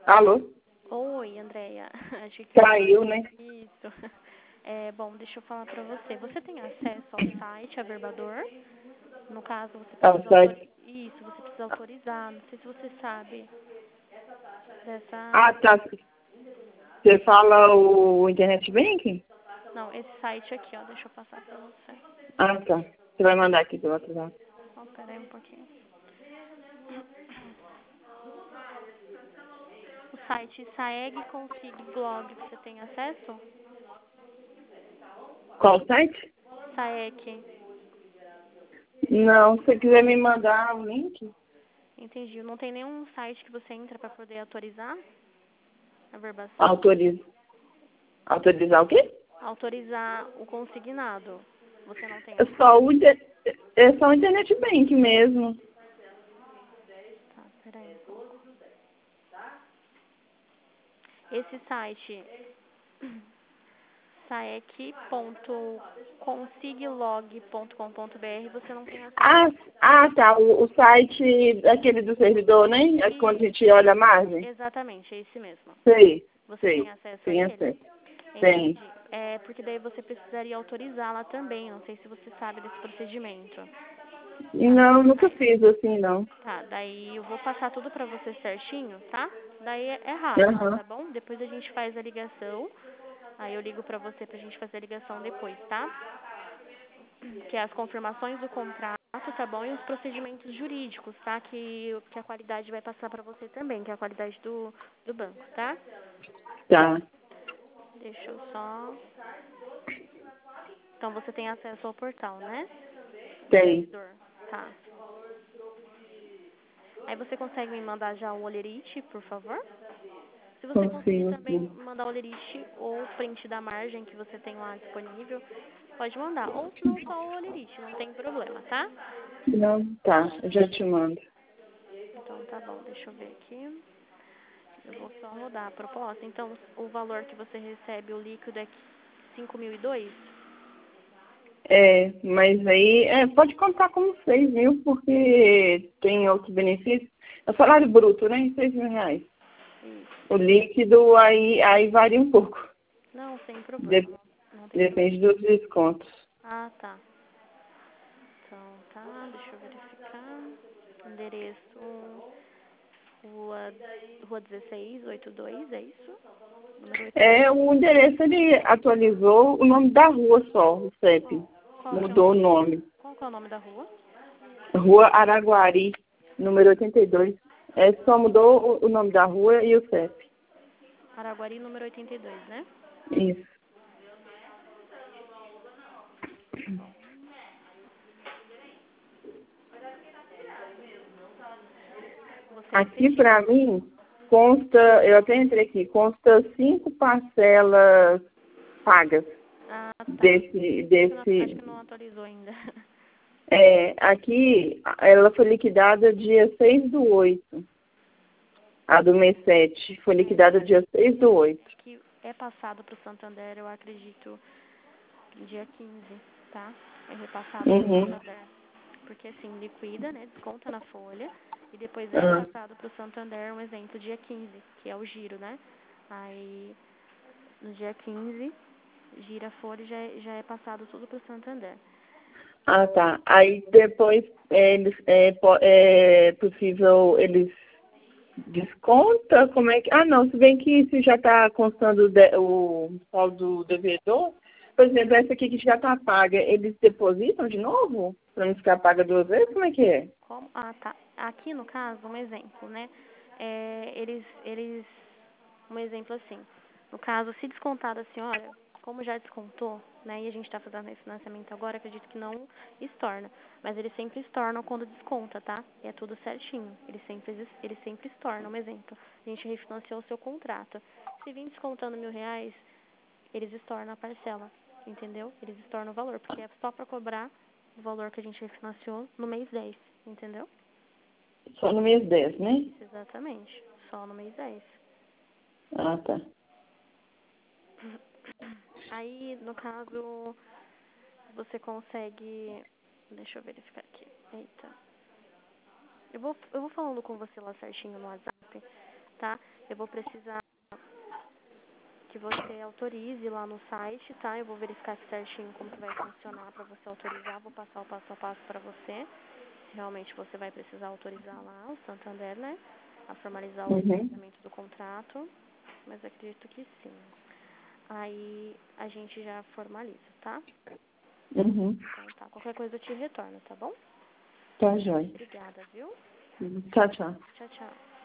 Alô? Oi, Andréia. Acho que Caiu, né? isso. Bom, deixa eu falar pra você. Você tem acesso ao site Averbador? No caso, você Ah, precisa site. Isso, você precisa autorizar. Não sei se você sabe Ah, dessa. tá. Você fala o Internet Banking? Não, esse site aqui, ó. Deixa eu passar pra você. Ah, tá. Você vai mandar aqui pelo WhatsApp. Ó, pera aí um pouquinho. O site Saeg Config Blog, você tem acesso? Qual site? Saeg. Não, se você quiser me mandar o link. Entendi. Não tem nenhum site que você entra pra poder autorizar a verbação? Autoriza. Autorizar o quê? Autorizar o consignado. Você não tem É acesso? só o Internet Banking mesmo. Tá, peraí um pouco. Esse site, saec.consiglog.com.br, você não tem acesso. Tá. O site aquele do servidor, né? É quando a Isso, gente olha a margem. exatamente, é esse mesmo. Sei, Você tem sei. acesso a Tem ele? acesso. Entendi. Tem. Porque daí você precisaria autorizá-la também. Não sei se você sabe desse procedimento. Tá. Não, nunca fiz assim, não. Tá, daí eu vou passar tudo pra você certinho, tá? Daí é rápido, Aham. tá bom? Depois a gente faz a ligação. Aí eu ligo pra você pra gente fazer a ligação depois, tá? Que é as confirmações do contrato, tá bom? E os procedimentos jurídicos, tá? Que a qualidade vai passar pra você também, que é a qualidade do banco, tá? Tá. Deixa eu só... Então você tem acesso ao portal, né? Do Tem. servidor. Tá. Aí você consegue me mandar já o olerite, por favor? Se você conseguir Consigo, também sim. mandar o olerite ou o print da margem que você tem lá disponível, pode mandar. Ou se não, só o olerite, não tem problema, tá? Não, tá. Eu já te mando. Então tá bom, deixa eu ver aqui. Eu vou só rodar a proposta. Então, o valor que você recebe, o líquido, é 5.002? É, mas aí, pode contar como 6.000, porque tem outros benefícios. É o salário bruto, né? 6.000 reais. Isso. O líquido aí varia um pouco. Não, sem problema. De- Não tem problema. Depende dos descontos. Ah, tá. Então, tá, deixa eu verificar. Endereço, rua 1682, é isso? Número 82. O endereço ele atualizou o nome da rua só, o CEP. Qual que é Mudou o nome. qual que é o nome da rua? Rua Araguari, número 82. Só mudou o nome da rua e o CEP. Araguari, número 82, né? Isso. Você é Aqui efetivo. pra mim consta, eu até entrei aqui, consta 5 parcelas pagas Ah, tá. desse, Acho desse. que não atualizou ainda. Aqui ela foi liquidada dia 6/8. A do mês 7 foi liquidada dia 6/8. Que é passado para o Santander, eu acredito, dia 15, tá? É repassado para o Uhum. Santander. Porque assim, liquida, né? Desconta na folha. E depois é Ah, repassado para o Santander, um exemplo, dia 15, que é o giro, né? Aí, no dia 15, gira a folha e já é passado tudo para o Santander. tá. Aí depois é possível eles desconta? Como é que. Ah, não, se bem que isso já está constando o saldo do devedor. Por exemplo, essa aqui que já está paga, eles depositam de novo? Para não ficar paga 2 vezes? Como é que é? Como? Ah, tá. Aqui no caso, um exemplo, né? Um exemplo assim. No caso, se descontar da senhora, como já descontou, né? E a gente está fazendo refinanciamento agora, acredito que não estorna. Mas eles sempre estornam quando desconta, tá? E é tudo certinho. Eles sempre estornam, um exemplo. A gente refinanciou o seu contrato. Se vir descontando R$ 1.000, eles estornam a parcela, entendeu? Eles estornam o valor, porque é só para cobrar o valor que a gente refinanciou no mês 10, entendeu? Só no mês 10, né? Isso, exatamente. Só no mês 10. Ah, tá. Aí, no caso, você consegue... Deixa eu verificar aqui. Eita. Eu vou falando com você lá certinho no WhatsApp. tá? Eu vou precisar que você autorize lá no site, tá? Eu vou verificar aqui certinho como que vai funcionar para você autorizar, vou passar o passo a passo para você. Se realmente você vai precisar autorizar lá o Santander, né? A formalizar o financiamento do contrato, mas acredito que sim. Aí a gente já formaliza, tá? Uhum. Então tá, qualquer coisa eu te retorno, tá bom? Tá, joia. Obrigada, viu? Tchau, tchau. Tchau, tchau.